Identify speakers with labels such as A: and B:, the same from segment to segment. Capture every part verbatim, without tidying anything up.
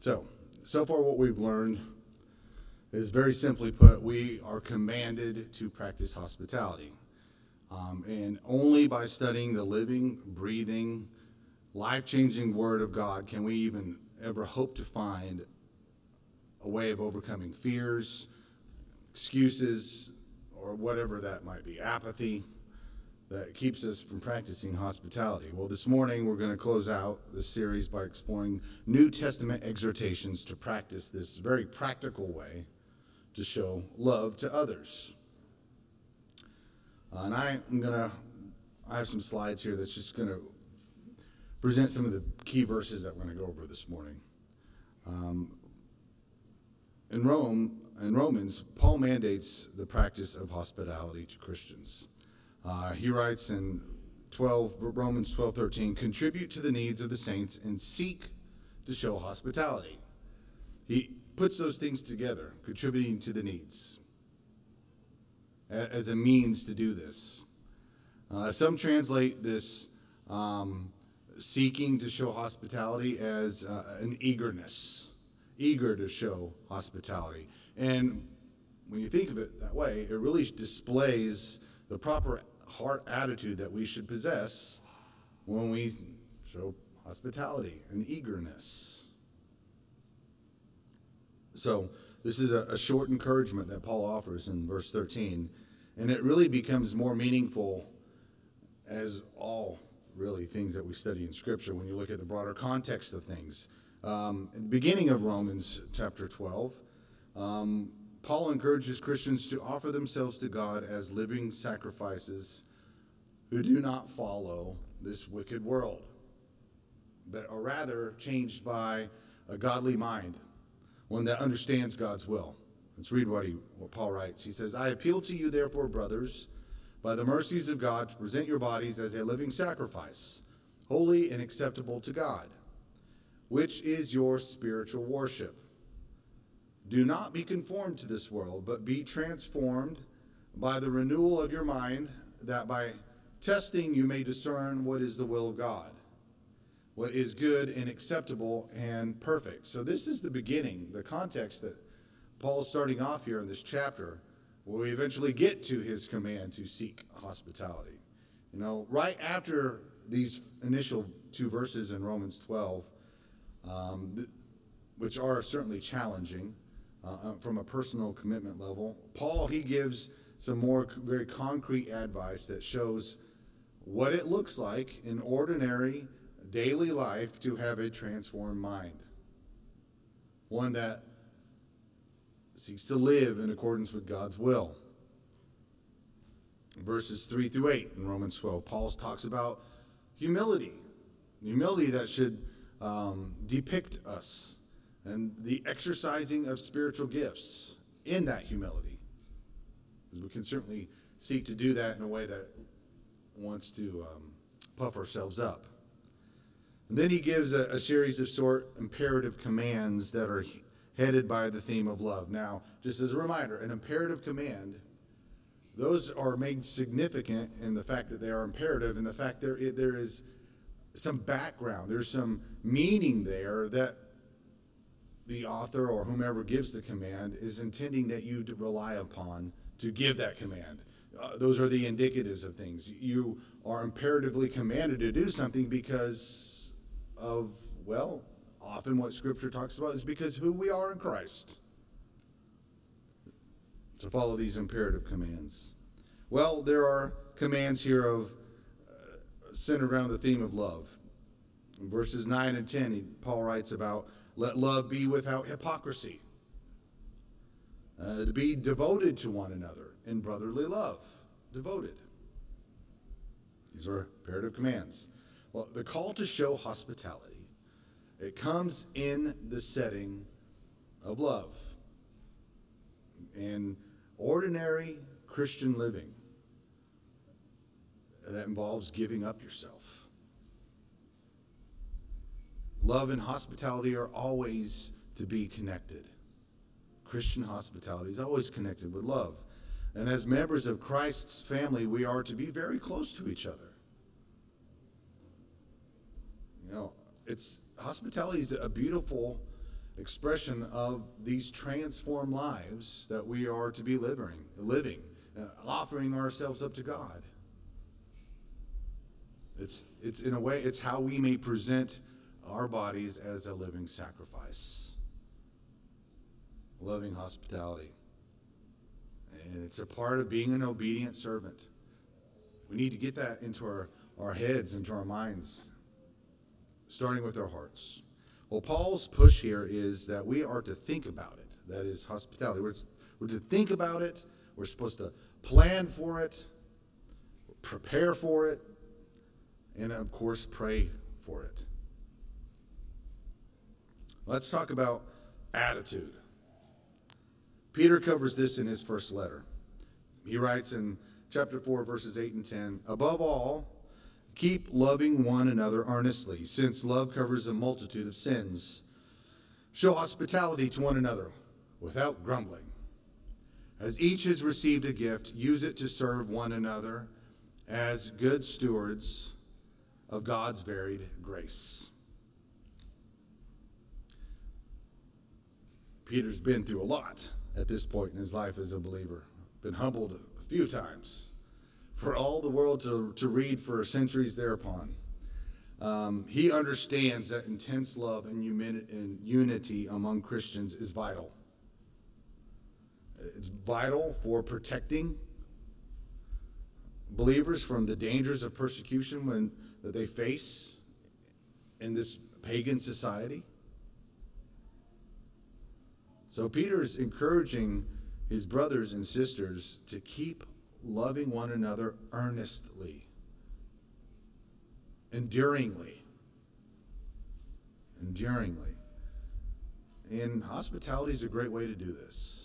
A: So, so far what we've learned is, very simply put, we are commanded to practice hospitality. Um, and only by studying the living, breathing, life-changing Word of God can we even ever hope to find a way of overcoming fears, excuses, or whatever that might be, apathy, that keeps us from practicing hospitality. Well, this morning we're going to close out this series by exploring New Testament exhortations to practice this very practical way to show love to others. Uh, and I am going to, I have some slides here that's just going to present some of the key verses that we're going to go over this morning. Um, in Rome, in Romans, Paul mandates the practice of hospitality to Christians. Uh, he writes in twelve, Romans twelve thirteen, contribute to the needs of the saints and seek to show hospitality. He puts those things together, contributing to the needs, as a means to do this. Uh, some translate this um, seeking to show hospitality as uh, an eagerness, eager to show hospitality. And when you think of it that way, it really displays the proper heart attitude that we should possess when we show hospitality and eagerness. So this is a, a short encouragement that Paul offers in verse thirteen, and it really becomes more meaningful as all really things that we study in Scripture when you look at the broader context of things. Um, at the beginning of Romans chapter twelve, um, Paul encourages Christians to offer themselves to God as living sacrifices who do not follow this wicked world, but are rather changed by a godly mind, one that understands God's will. Let's read what, he, what Paul writes. He says, I appeal to you, therefore, brothers, by the mercies of God, to present your bodies as a living sacrifice, holy and acceptable to God, which is your spiritual worship. Do not be conformed to this world, but be transformed by the renewal of your mind, that by testing you may discern what is the will of God, what is good and acceptable and perfect. So this is the beginning, the context that Paul's starting off here in this chapter, where we eventually get to his command to seek hospitality. You know, right after these initial two verses in Romans twelve, um, which are certainly challenging, Uh, from a personal commitment level, Paul, he gives some more very concrete advice that shows what it looks like in ordinary daily life to have a transformed mind, one that seeks to live in accordance with God's will. Verses three through eight in Romans twelve, Paul talks about humility, humility that should um, depict us, and the exercising of spiritual gifts in that humility. Because we can certainly seek to do that in a way that wants to um, puff ourselves up. And then he gives a, a series of short imperative commands that are headed by the theme of love. Now, just as a reminder, an imperative command, those are made significant in the fact that they are imperative, and the fact that there, there is some background, there's some meaning there that the author or whomever gives the command is intending that you to rely upon to give that command. Uh, those are the indicatives of things. You are imperatively commanded to do something because of, well, often what Scripture talks about is because who we are in Christ. To follow these imperative commands. Well, there are commands here of uh, centered around the theme of love. In verses nine and ten, he, Paul writes about, let love be without hypocrisy. Uh, to be devoted to one another in brotherly love. Devoted. These are imperative commands. Well, the call to show hospitality, it comes in the setting of love. In ordinary Christian living, that involves giving up yourself. Love and hospitality are always to be connected. Christian hospitality is always connected with love. And as members of Christ's family, we are to be very close to each other. You know, it's hospitality is a beautiful expression of these transformed lives that we are to be living, living, uh, offering ourselves up to God. It's, it's in a way, it's how we may present our bodies as a living sacrifice. Loving hospitality. And it's a part of being an obedient servant. We need to get that into our, our heads, into our minds, starting with our hearts. Well, Paul's push here is that we are to think about it. That is hospitality. We're, we're to think about it. We're supposed to plan for it, prepare for it, and of course, pray for it. Let's talk about attitude. Peter covers this in his first letter. He writes in chapter four, verses eight and ten, "Above all, keep loving one another earnestly, since love covers a multitude of sins. Show hospitality to one another without grumbling. As each has received a gift, use it to serve one another as good stewards of God's varied grace." Peter's been through a lot at this point in his life as a believer. Been humbled a few times for all the world to, to read for centuries thereupon. Um, he understands that intense love and, uni- and unity among Christians is vital. It's vital for protecting believers from the dangers of persecution when that they face in this pagan society. So Peter is encouraging his brothers and sisters to keep loving one another earnestly, enduringly, enduringly. And hospitality is a great way to do this.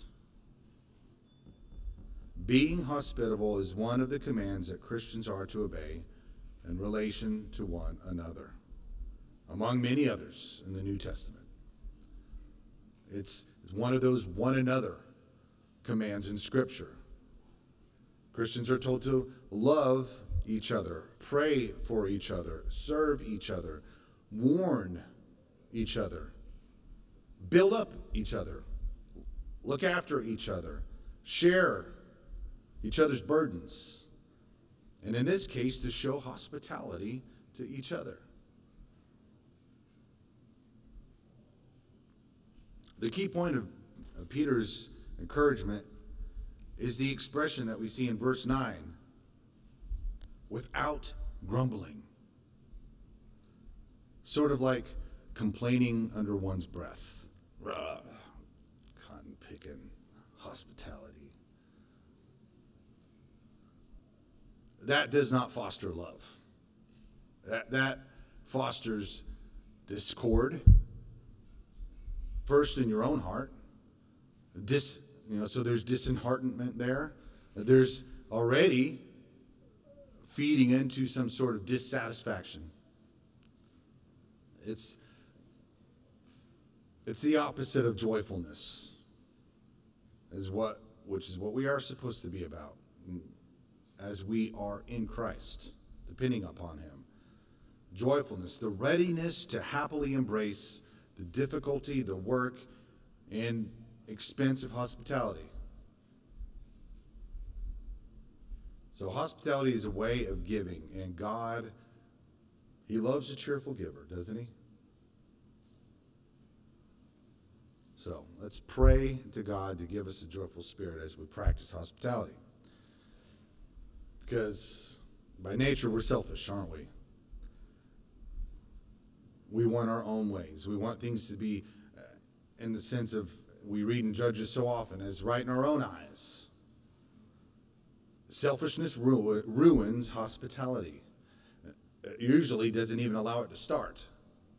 A: Being hospitable is one of the commands that Christians are to obey in relation to one another, among many others in the New Testament. It's one of those one another commands in Scripture. Christians are told to love each other, pray for each other, serve each other, warn each other, build up each other, look after each other, share each other's burdens, and in this case, to show hospitality to each other. The key point of Peter's encouragement is the expression that we see in verse nine, without grumbling. Sort of like complaining under one's breath. Rah, cotton picking hospitality. That does not foster love. That, that fosters discord. First in your own heart. Dis, you know, so there's disheartenment there. There's already feeding into some sort of dissatisfaction. It's, it's the opposite of joyfulness, is what, which is what we are supposed to be about as we are in Christ, depending upon Him. Joyfulness, the readiness to happily embrace the difficulty, the work, and expense of hospitality. So hospitality is a way of giving, and God, He loves a cheerful giver, doesn't He? So let's pray to God to give us a joyful spirit as we practice hospitality. Because by nature we're selfish, aren't we? We want our own ways. We want things to be uh, in the sense of, we read in Judges so often, as right in our own eyes. Selfishness ru- ruins hospitality. It usually doesn't even allow it to start.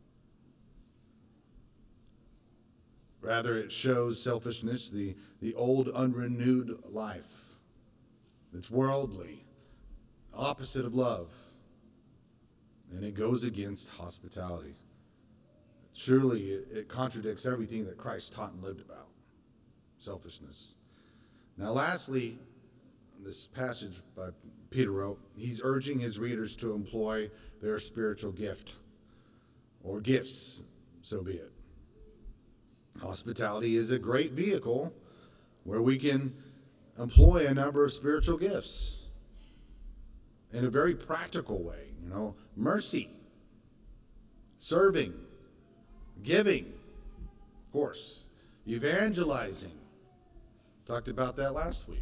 A: Rather, it shows selfishness, the, the old unrenewed life that's worldly, opposite of love. And it goes against hospitality. Truly, it, it contradicts everything that Christ taught and lived about. Selfishness. Now, lastly, this passage by Peter wrote, he's urging his readers to employ their spiritual gift, or gifts, so be it. Hospitality is a great vehicle where we can employ a number of spiritual gifts in a very practical way. You know, mercy, serving, giving, of course, evangelizing. Talked about that last week.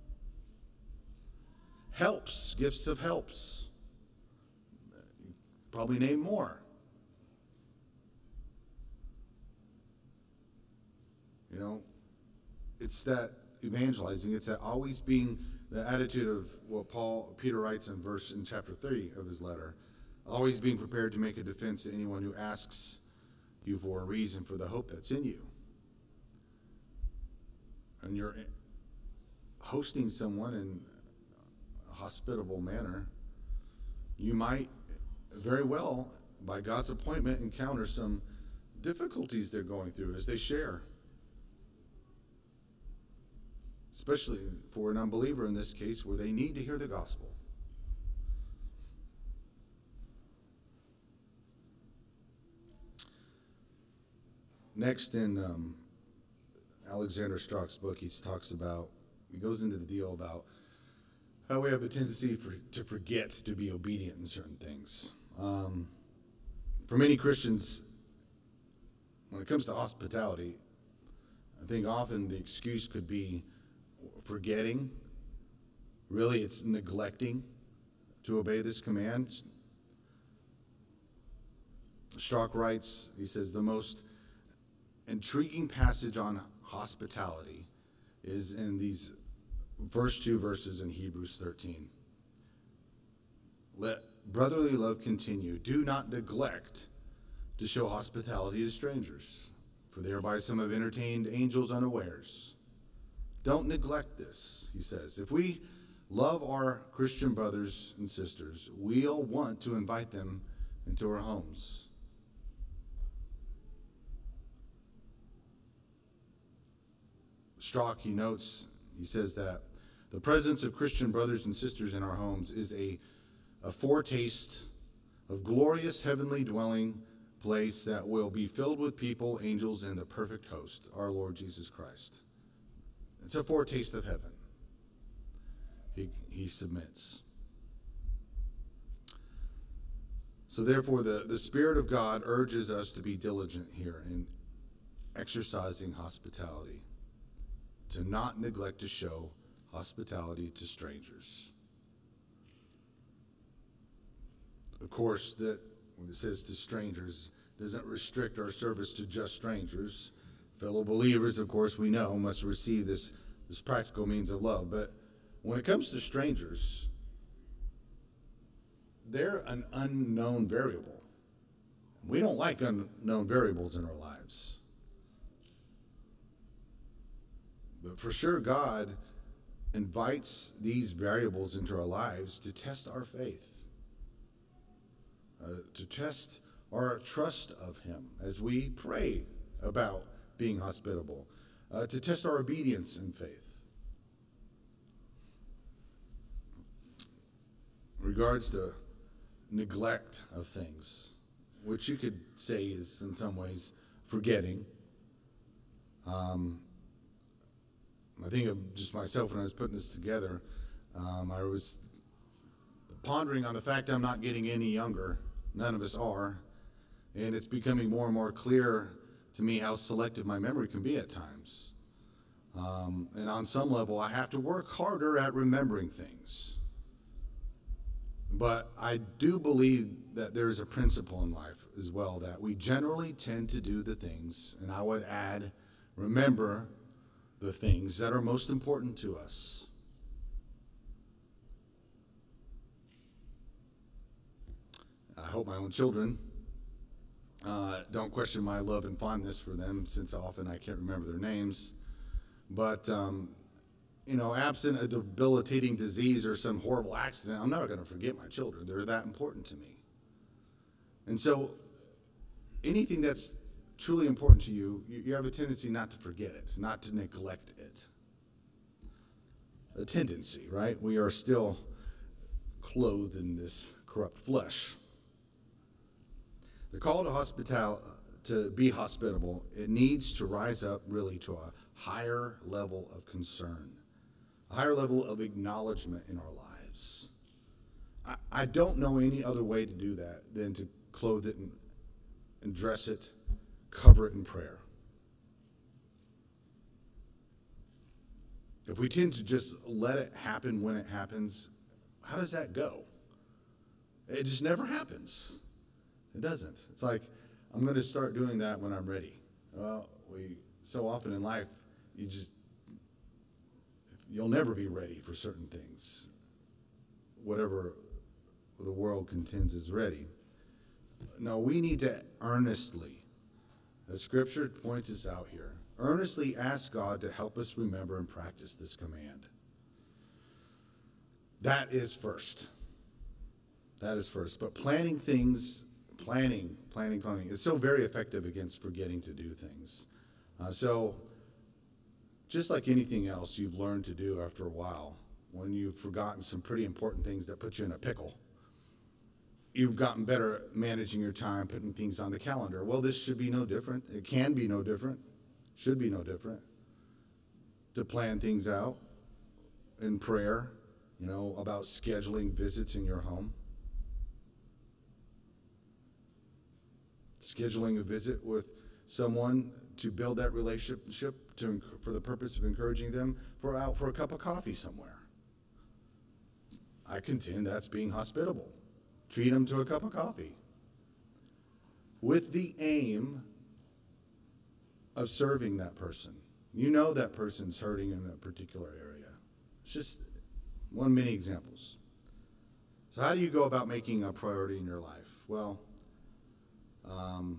A: Helps, gifts of helps. Probably name more. You know, it's that evangelizing. It's that always being the attitude of what Paul Peter writes in verse in chapter three of his letter. Always being prepared to make a defense to anyone who asks you for a reason for the hope that's in you. And you're hosting someone in a hospitable manner, you might very well, by God's appointment, encounter some difficulties they're going through as they share. Especially for an unbeliever in this case, where they need to hear the gospel. Next, in um, Alexander Strock's book, he talks about, he goes into the deal about how we have a tendency for, to forget to be obedient in certain things. Um, for many Christians, when it comes to hospitality, I think often the excuse could be forgetting. Really, it's neglecting to obey this command. Strock writes, he says, the most intriguing passage on hospitality is in these first two verses in Hebrews thirteen. Let brotherly love continue. Do not neglect to show hospitality to strangers, for thereby some have entertained angels unawares. Don't neglect this, he says. If we love our Christian brothers and sisters, we'll want to invite them into our homes. Strock, he notes, he says that the presence of Christian brothers and sisters in our homes is a, a foretaste of glorious heavenly dwelling place that will be filled with people, angels, and the perfect host, our Lord Jesus Christ. It's a foretaste of heaven. He, he submits. So therefore, the, the Spirit of God urges us to be diligent here in exercising hospitality, to not neglect to show hospitality to strangers. Of course, that when it says to strangers, doesn't restrict our service to just strangers. Fellow believers, of course, we know must receive this, this practical means of love. But when it comes to strangers, they're an unknown variable. We don't like unknown variables in our lives. But for sure, God invites these variables into our lives to test our faith, uh, to test our trust of Him as we pray about being hospitable, uh, to test our obedience in faith. In regards to neglect of things, which you could say is in some ways forgetting. Um, I think of just myself when I was putting this together. Um, I was pondering on the fact I'm not getting any younger. None of us are. And it's becoming more and more clear to me how selective my memory can be at times. Um, and on some level, I have to work harder at remembering things. But I do believe that there is a principle in life as well, that we generally tend to do the things, and I would add, remember the things that are most important to us. I hope my own children uh, don't question my love and fondness for them, since often I can't remember their names. But, um, you know, absent a debilitating disease or some horrible accident, I'm never going to forget my children. They're that important to me. And so anything that's truly important to you, you have a tendency not to forget it, not to neglect it. A tendency, right? We are still clothed in this corrupt flesh. The call to hospital to be hospitable, it needs to rise up really to a higher level of concern, a higher level of acknowledgement in our lives. I, I don't know any other way to do that than to clothe it and, and dress it, cover it in prayer. If we tend to just let it happen when it happens, how does that go? It just never happens. It doesn't. It's like, I'm going to start doing that when I'm ready. Well, we so often in life, you just, you'll never be ready for certain things, whatever the world contends is ready. No, we need to earnestly, as Scripture points us out here, earnestly ask God to help us remember and practice this command. That is first. That is first. But planning things, planning, planning, planning is so very effective against forgetting to do things. Uh, so just like anything else you've learned to do after a while, when you've forgotten some pretty important things that put you in a pickle, you've gotten better at managing your time, putting things on the calendar. Well, this should be no different. It can be no different. Should be no different. To plan things out in prayer, you know, about scheduling visits in your home. Scheduling a visit with someone to build that relationship to, for the purpose of encouraging them for out for a cup of coffee somewhere. I contend that's being hospitable. Treat them to a cup of coffee with the aim of serving that person. You know that person's hurting in a particular area. It's just one many examples. So how do you go about making a priority in your life? Well, um,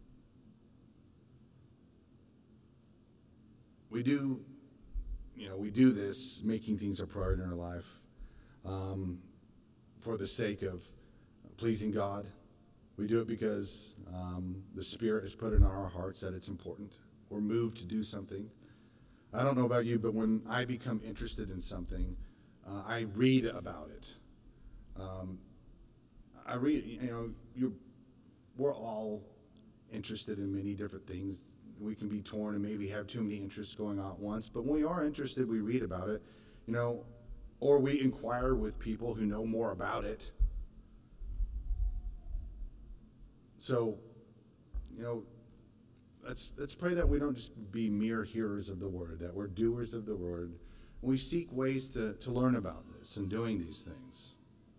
A: we do, you know, we do this, making things a priority in our life um, for the sake of pleasing God. We do it because um, the Spirit has put in our hearts that it's important. We're moved to do something. I don't know about you, but when I become interested in something, uh, I read about it. Um, I read, you know, you, we're all interested in many different things. We can be torn and maybe have too many interests going on at once. But when we are interested, we read about it, you know, or we inquire with people who know more about it. So, you know, let's let's pray that we don't just be mere hearers of the word, that we're doers of the word. We seek ways to, to learn about this and doing these things.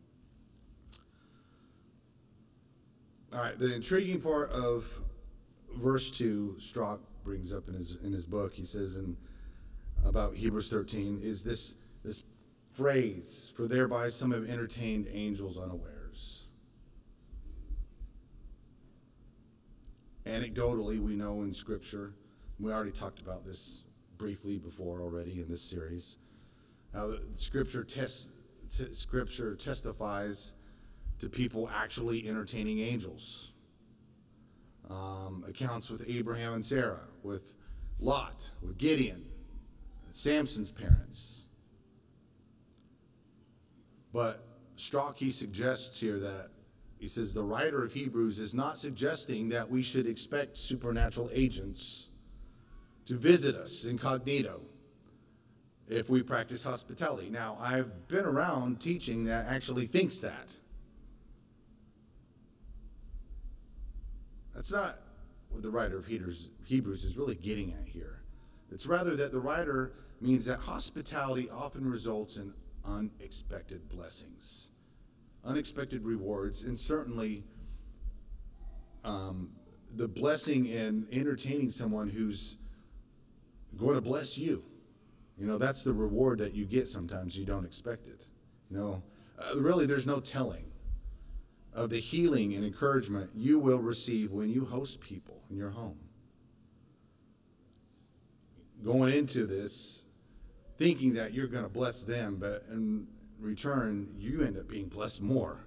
A: All right, the intriguing part of verse two, Strauch brings up in his in his book, he says in about Hebrews thirteen, is this this phrase, for thereby some have entertained angels unawares. Anecdotally, we know in Scripture, we already talked about this briefly before already in this series, how the Scripture tests, t- Scripture testifies to people actually entertaining angels. Um, accounts with Abraham and Sarah, with Lot, with Gideon, Samson's parents. But Strauch, he suggests here that he says the writer of Hebrews is not suggesting that we should expect supernatural agents to visit us incognito if we practice hospitality. Now, I've been around teaching that actually thinks that. That's not what the writer of Hebrews, Hebrews is really getting at here. It's rather that the writer means that hospitality often results in unexpected blessings, unexpected rewards, and certainly um, the blessing in entertaining someone who's going to bless you. You know, that's the reward that you get sometimes. You don't expect it. You know, uh, really, there's no telling of the healing and encouragement you will receive when you host people in your home. Going into this, thinking that you're going to bless them, but in return, you end up being blessed more.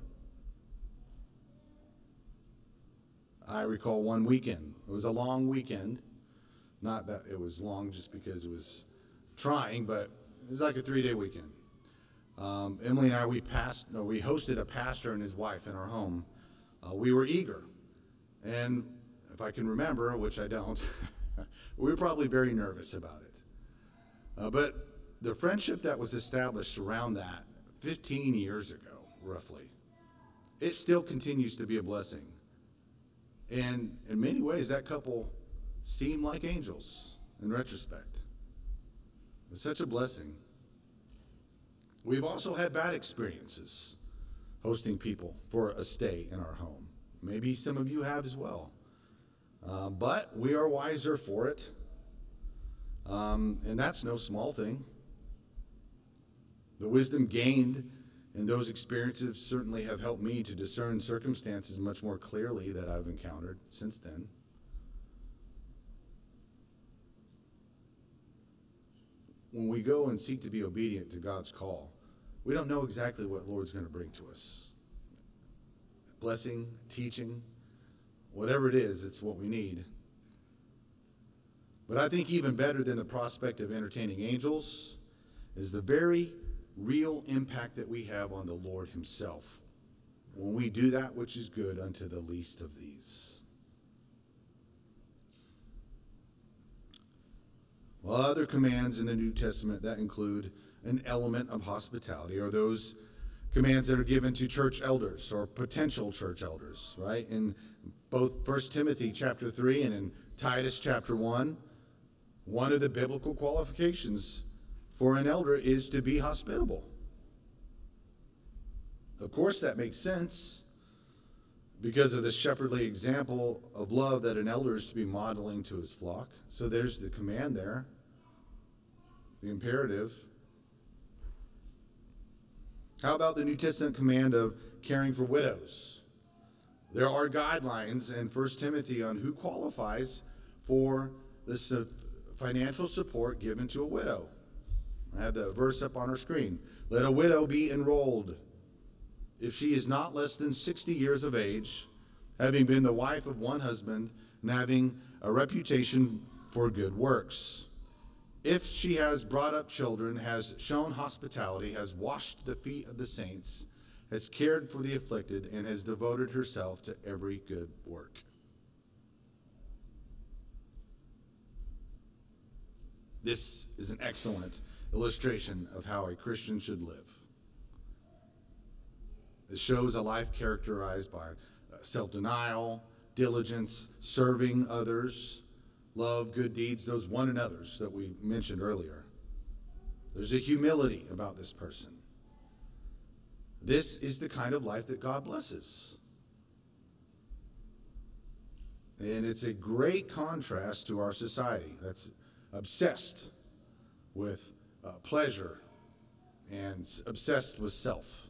A: I recall one weekend. It was a long weekend. Not that it was long just because it was trying, but it was like a three-day weekend. Um, Emily and I, we passed, no, we hosted a pastor and his wife in our home. Uh, we were eager. And if if I can remember, which I don't, we were probably very nervous about it. Uh, but the friendship that was established around that fifteen years ago, roughly, it still continues to be a blessing. And in many ways, that couple seemed like angels in retrospect. It's such a blessing. We've also had bad experiences hosting people for a stay in our home. Maybe some of you have as well. Uh, but we are wiser for it. Um, and that's no small thing. The wisdom gained in those experiences certainly have helped me to discern circumstances much more clearly that I've encountered since then. When we go and seek to be obedient to God's call, we don't know exactly what Lord's going to bring to us. Blessing, teaching, whatever it is, it's what we need. But I think even better than the prospect of entertaining angels is the very real impact that we have on the Lord himself when we do that which is good unto the least of these. Well, other commands in the New Testament that include an element of hospitality are those commands that are given to church elders or potential church elders, right? In both First Timothy chapter three and in Titus chapter one, one of the biblical qualifications for an elder is to be hospitable. Of course, that makes sense because of the shepherdly example of love that an elder is to be modeling to his flock. So there's the command there, the imperative. How about the New Testament command of caring for widows? There are guidelines in First Timothy on who qualifies for this financial support given to a widow. I have the verse up on our screen. Let a widow be enrolled if she is not less than sixty years of age, having been the wife of one husband, and having a reputation for good works. If she has brought up children, has shown hospitality, has washed the feet of the saints, has cared for the afflicted, and has devoted herself to every good work. This is an excellent illustration of how a Christian should live. It shows a life characterized by self-denial, diligence, serving others, love, good deeds, those one another's that we mentioned earlier. There's a humility about this person. This is the kind of life that God blesses. And it's a great contrast to our society that's obsessed with uh, pleasure and obsessed with self.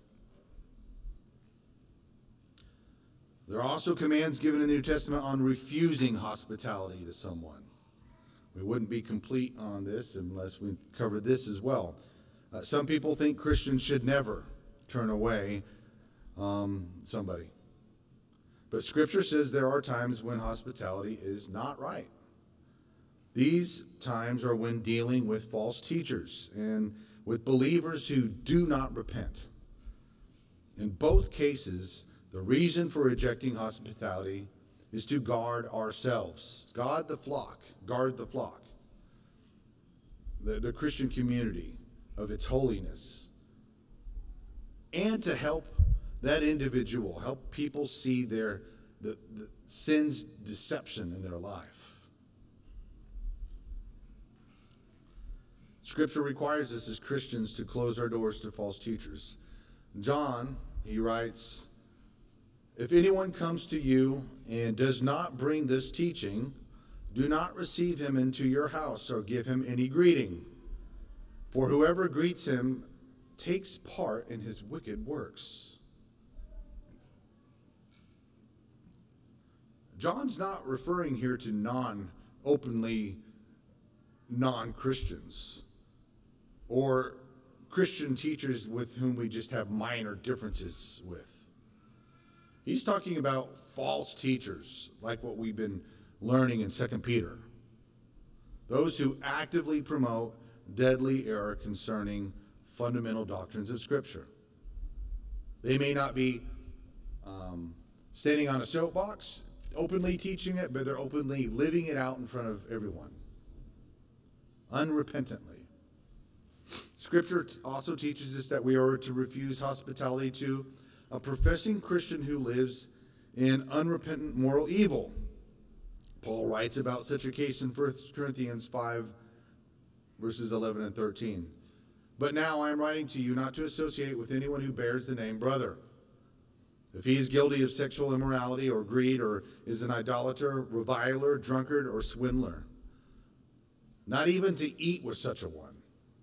A: There are also commands given in the New Testament on refusing hospitality to someone. We wouldn't be complete on this unless we covered this as well. Uh, some people think Christians should never turn away um, somebody. But Scripture says there are times when hospitality is not right. These times are when dealing with false teachers and with believers who do not repent. In both cases, the reason for rejecting hospitality is to guard ourselves. Guard the flock. Guard the flock. The, the Christian community of its holiness. And to help that individual, help people see their the, the sin's deception in their life. Scripture requires us as Christians to close our doors to false teachers. John, he writes, if anyone comes to you and does not bring this teaching, do not receive him into your house or give him any greeting. For whoever greets him takes part in his wicked works. John's not referring here to non-openly non-Christians or Christian teachers with whom we just have minor differences with. He's talking about false teachers, like what we've been learning in Second Peter. Those who actively promote deadly error concerning fundamental doctrines of Scripture. They may not be um, standing on a soapbox openly teaching it, but they're openly living it out in front of everyone, unrepentantly. Scripture also teaches us that we are to refuse hospitality to a professing Christian who lives in unrepentant moral evil. Paul writes about such a case in First Corinthians five, verses eleven and thirteen. But now I am writing to you not to associate with anyone who bears the name brother. If he is guilty of sexual immorality or greed, or is an idolater, reviler, drunkard, or swindler, not even to eat with such a one.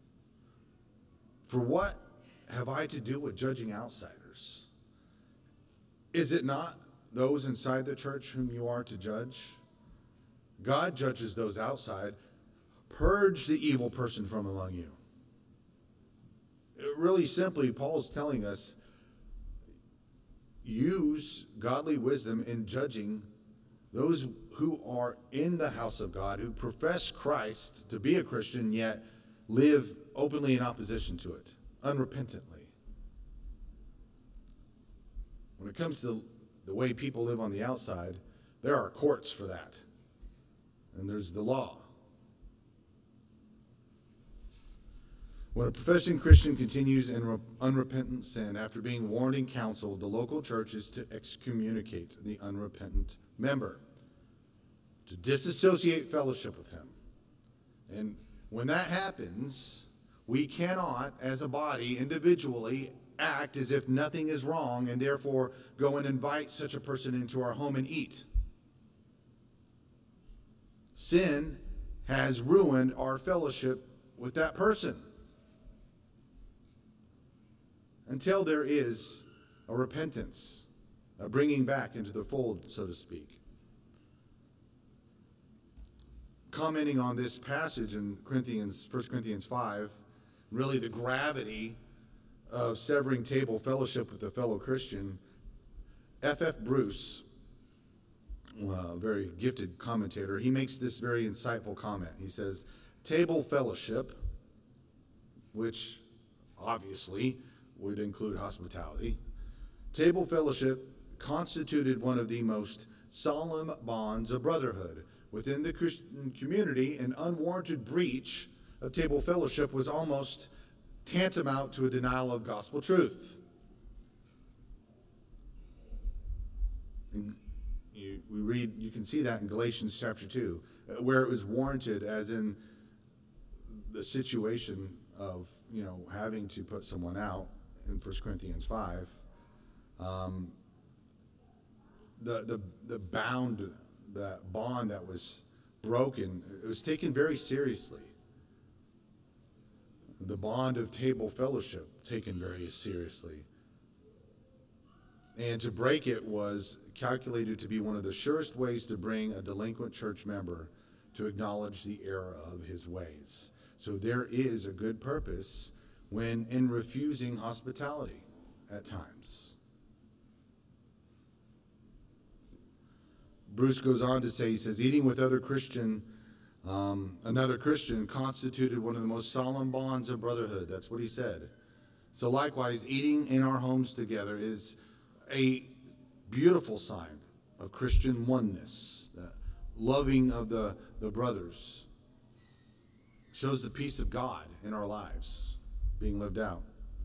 A: For what have I to do with judging outsiders? Is it not those inside the church whom you are to judge? God judges those outside. Purge the evil person from among you. Really simply, Paul's telling us, use godly wisdom in judging those who are in the house of God, who profess Christ to be a Christian, yet live openly in opposition to it, unrepentantly. When it comes to the way people live on the outside, there are courts for that. And there's the law. When a professing Christian continues in unrepentant sin after being warned and counseled, the local church is to excommunicate the unrepentant member, to disassociate fellowship with him. And when that happens, we cannot, as a body, individually, act as if nothing is wrong and therefore go and invite such a person into our home and eat. Sin has ruined our fellowship with that person. Until there is a repentance, a bringing back into the fold, so to speak. Commenting on this passage in Corinthians, First Corinthians five, really the gravity of severing table fellowship with a fellow Christian, F F Bruce, a very gifted commentator, he makes this very insightful comment. He says, table fellowship, which obviously would include hospitality, table fellowship constituted one of the most solemn bonds of brotherhood. Within the Christian community, an unwarranted breach of table fellowship was almost tantamount to a denial of gospel truth. And you, we read, you can see that in Galatians chapter two, where it was warranted, as in the situation of, you know, having to put someone out in First Corinthians five. Um, the the the bound, that bond that was broken, it was taken very seriously. The bond of table fellowship taken very seriously. And to break it was calculated to be one of the surest ways to bring a delinquent church member to acknowledge the error of his ways. So there is a good purpose when in refusing hospitality at times. Bruce goes on to say, he says, eating with other Christian, um, another Christian constituted one of the most solemn bonds of brotherhood. That's what he said. So likewise, eating in our homes together is a beautiful sign of Christian oneness, the loving of the, the brothers. Shows the peace of God in our lives being lived out.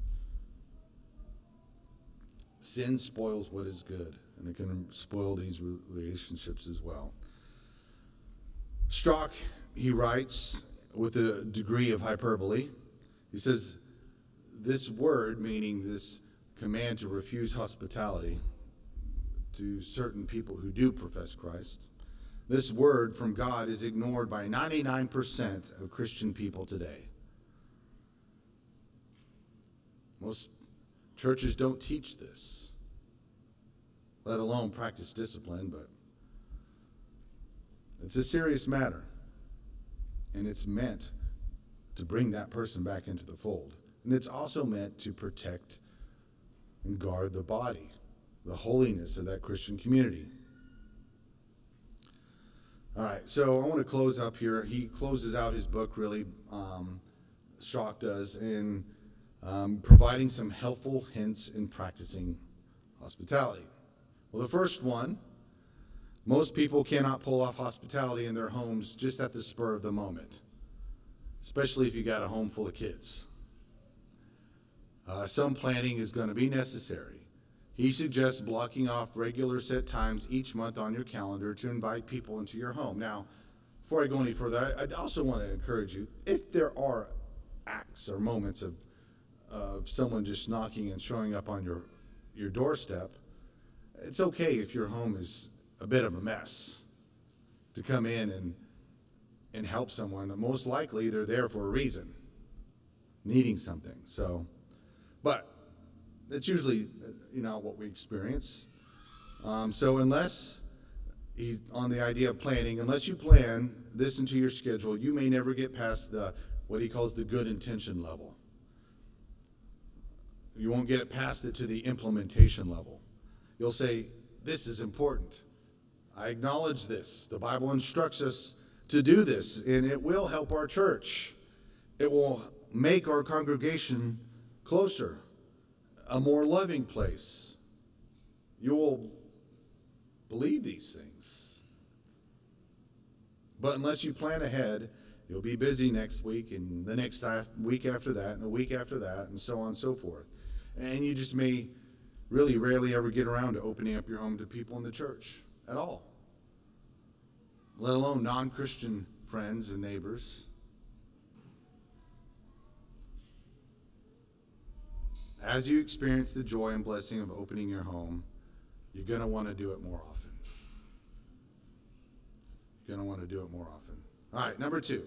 A: Sin spoils what is good, and it can spoil these relationships as well. Strauch, he writes with a degree of hyperbole, he says, this word, meaning this command to refuse hospitality to certain people who do profess Christ, this word from God is ignored by ninety-nine percent of Christian people today. Most churches don't teach this, let alone practice discipline, but it's a serious matter. And it's meant to bring that person back into the fold. And it's also meant to protect and guard the body, the holiness of that Christian community. All right, so I want to close up here. He closes out his book, really, um, Strauch does, in um, providing some helpful hints in practicing hospitality. Well, the first one Most people cannot pull off hospitality in their homes just at the spur of the moment, especially if you got a home full of kids. Uh, some planning is going to be necessary. He suggests blocking off regular set times each month on your calendar to invite people into your home. Now, before I go any further, I, I also want to encourage you, if there are acts or moments of, of someone just knocking and showing up on your, your doorstep, it's okay if your home is a bit of a mess to come in and, and help someone. Most likely they're there for a reason, needing something. So, but that's usually, you know, what we experience. Um, so unless he's on the idea of planning, unless you plan this into your schedule, you may never get past the what he calls the good intention level. You won't get it past it to the implementation level. You'll say, this is important. I acknowledge this. The Bible instructs us to do this, and it will help our church. It will make our congregation closer, a more loving place. You will believe these things. But unless you plan ahead, you'll be busy next week and the next week after that and the week after that and so on and so forth. And you just may really rarely ever get around to opening up your home to people in the church at all, let alone non-Christian friends and neighbors. As you experience the joy and blessing of opening your home, you're going to want to do it more often. You're going to want to do it more often. All right, number two.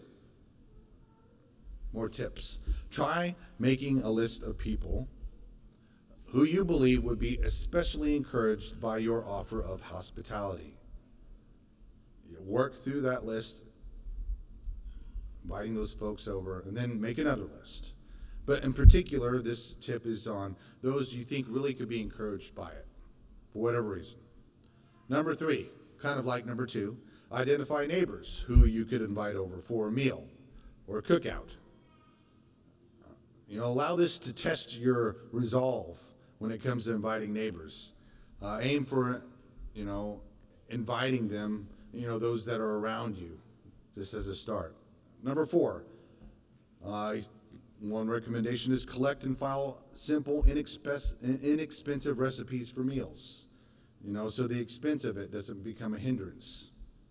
A: More tips. Try making a list of people who you believe would be especially encouraged by your offer of hospitality. You work through that list, inviting those folks over, and then make another list. But in particular, this tip is on those you think really could be encouraged by it, for whatever reason. Number three, kind of like number two, identify neighbors who you could invite over for a meal or a cookout. You know, allow this to test your resolve when it comes to inviting neighbors. Uh, aim for, you know, inviting them, you know, those that are around you, just as a start. Number four, uh, one recommendation is collect and file simple, inexpensive, inexpensive recipes for meals. You know, so the expense of it doesn't become a hindrance.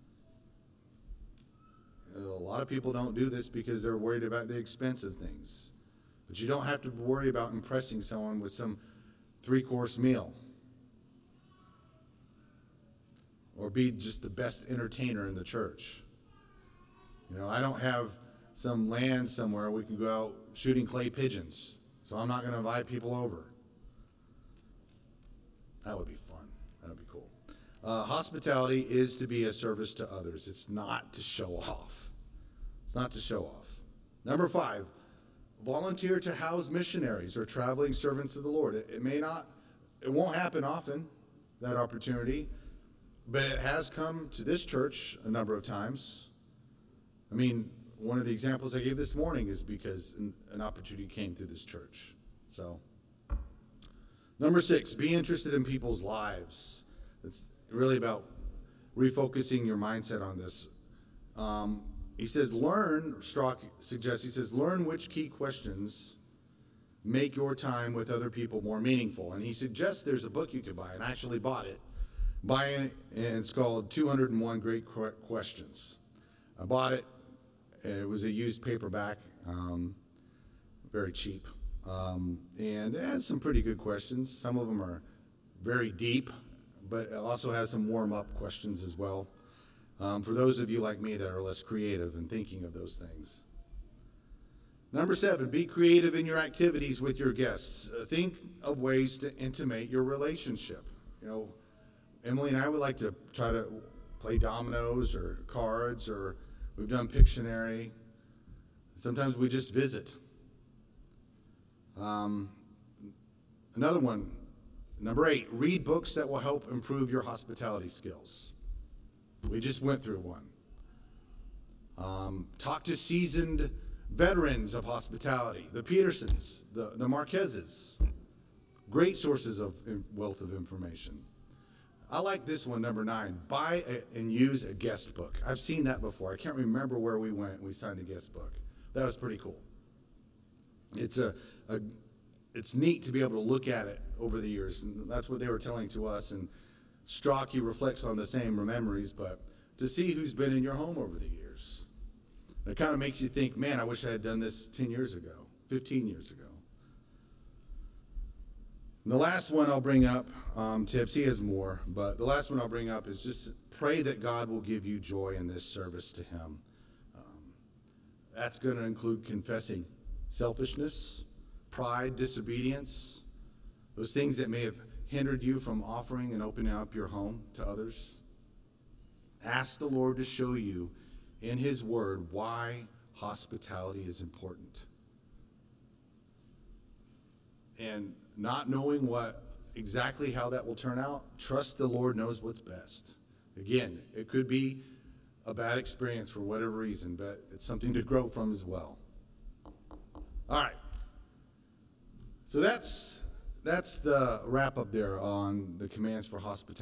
A: You know, a lot of people don't do this because they're worried about the expense of things. But you don't have to worry about impressing someone with some three-course meal or be just the best entertainer in the church. You know, I don't have some land somewhere we can go out shooting clay pigeons, so I'm not going to invite people over. That would be fun. That would be cool. Uh, hospitality is to be a service to others. It's not to show off. It's not to show off. Number five, volunteer to house missionaries or traveling servants of the Lord. It, it may not, it won't happen often, that opportunity, but it has come to this church a number of times. I mean, one of the examples I gave this morning is because an, an opportunity came through this church. So, number six, be interested in people's lives. It's really about refocusing your mindset on this. Um, He says, learn, Strauch suggests, he says, learn which key questions make your time with other people more meaningful. And he suggests there's a book you could buy, and I actually bought it. Buy it, and it's called two hundred and one Great Questions. I bought it. It was a used paperback, um, very cheap. Um, and it has some pretty good questions. Some of them are very deep, but it also has some warm-up questions as well. Um, for those of you like me that are less creative in thinking of those things. Number seven, be creative in your activities with your guests. Uh, think of ways to intimate your relationship. You know, Emily and I would like to try to play dominoes or cards, or we've done Pictionary. Sometimes we just visit. Um, another one, number eight, read books that will help improve your hospitality skills. We just went through one. Um, talk to seasoned veterans of hospitality, the Petersons, the, the Marquezes, great sources of wealth of information. I like this one, number nine. Buy a, and use a guest book. I've seen that before. I can't remember where we went. We signed a guest book. That was pretty cool. It's a, a it's neat to be able to look at it over the years, and that's what they were telling to us. And Strachey reflects on the same memories, but to see who's been in your home over the years, it kind of makes you think, man, I wish I had done this ten years ago, fifteen years ago. And the last one I'll bring up, um, tips, he has more, but the last one I'll bring up is just pray that God will give you joy in this service to him. Um, that's going to include confessing selfishness, pride, disobedience, those things that may have hindered you from offering and opening up your home to others. Ask the Lord to show you in his word why hospitality is important. And not knowing what exactly how that will turn out, trust the Lord knows what's best. Again, it could be a bad experience for whatever reason, but it's something to grow from as well. All right. So that's that's the wrap up there on the commands for hospitality.